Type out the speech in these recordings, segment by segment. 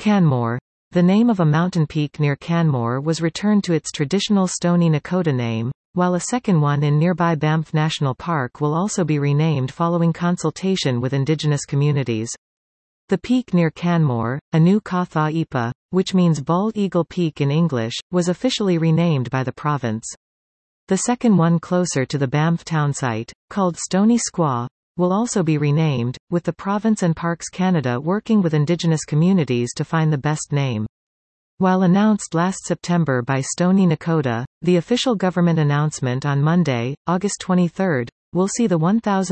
Canmore. The name of a mountain peak near Canmore was returned to its traditional Stony Nakota name, while a second one in nearby Banff National Park will also be renamed following consultation with indigenous communities. The peak near Canmore, Anu Katha Ipa, which means Bald Eagle Peak in English, was officially renamed by the province. The second one closer to the Banff town site, called Stony Squaw, will also be renamed, with the province and Parks Canada working with indigenous communities to find the best name. While announced last September by Stony Nakota, the official government announcement on Monday, August 23, will see the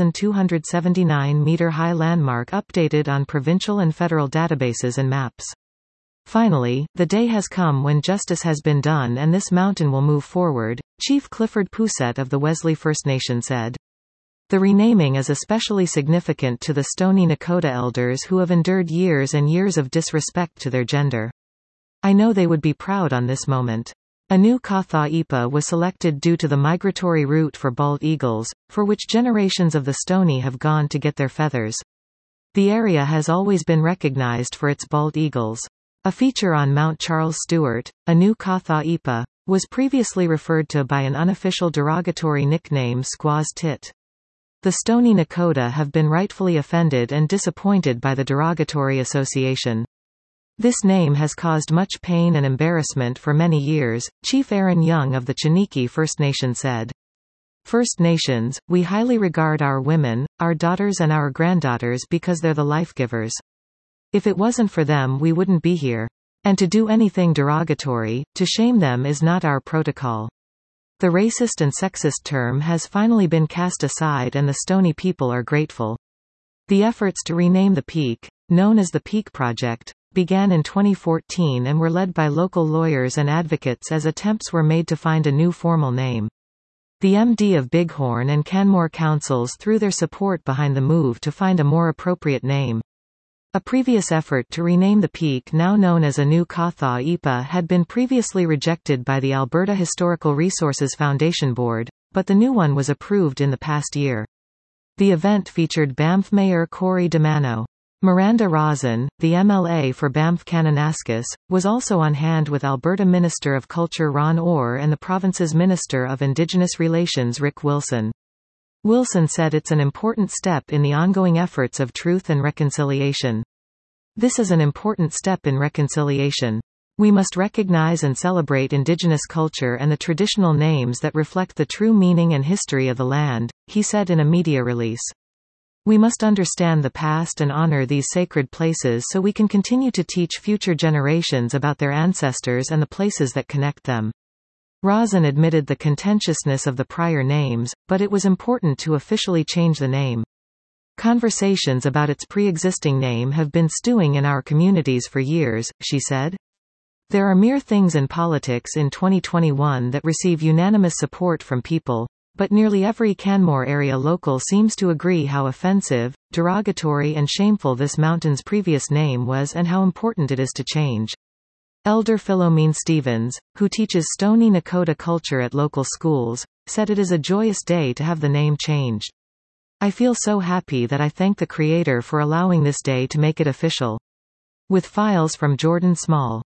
1,279-meter-high landmark updated on provincial and federal databases and maps. Finally, the day has come when justice has been done and this mountain will move forward, Chief Clifford Poussette of the Wesley First Nation said. The renaming is especially significant to the Stony Nakota elders who have endured years and years of disrespect to their gender. I know they would be proud on this moment. Anu Katha Ipa was selected due to the migratory route for bald eagles, for which generations of the Stony have gone to get their feathers. The area has always been recognized for its bald eagles. A feature on Mount Charles Stewart, Anu Katha Ipa, was previously referred to by an unofficial derogatory nickname Squaw's Tit. The Stony Nakota have been rightfully offended and disappointed by the derogatory association. This name has caused much pain and embarrassment for many years, Chief Aaron Young of the Chiniki First Nation said. First Nations, we highly regard our women, our daughters and our granddaughters because they're the life givers. If it wasn't for them we wouldn't be here. And to do anything derogatory, to shame them is not our protocol. The racist and sexist term has finally been cast aside and the Stony people are grateful. The efforts to rename the peak, known as the Peak Project, began in 2014 and were led by local lawyers and advocates as attempts were made to find a new formal name. The MD of Bighorn and Canmore councils threw their support behind the move to find a more appropriate name. A previous effort to rename the peak, now known as Anu Katha Ipa, had been previously rejected by the Alberta Historical Resources Foundation Board, but the new one was approved in the past year. The event featured Banff Mayor Corey DeMano. Miranda Rosen, the MLA for Banff-Kananaskis, was also on hand with Alberta Minister of Culture Ron Orr and the province's Minister of Indigenous Relations Rick Wilson. Wilson said it's an important step in the ongoing efforts of truth and reconciliation. This is an important step in reconciliation. We must recognize and celebrate Indigenous culture and the traditional names that reflect the true meaning and history of the land, he said in a media release. We must understand the past and honor these sacred places so we can continue to teach future generations about their ancestors and the places that connect them. Rosen admitted the contentiousness of the prior names, but it was important to officially change the name. Conversations about its pre-existing name have been stewing in our communities for years, she said. There are mere things in politics in 2021 that receive unanimous support from people, but nearly every Canmore area local seems to agree how offensive, derogatory and shameful this mountain's previous name was and how important it is to change. Elder Philomene Stevens, who teaches Stony Nakota culture at local schools, said it is a joyous day to have the name changed. I feel so happy that I thank the Creator for allowing this day to make it official. With files from Jordan Small.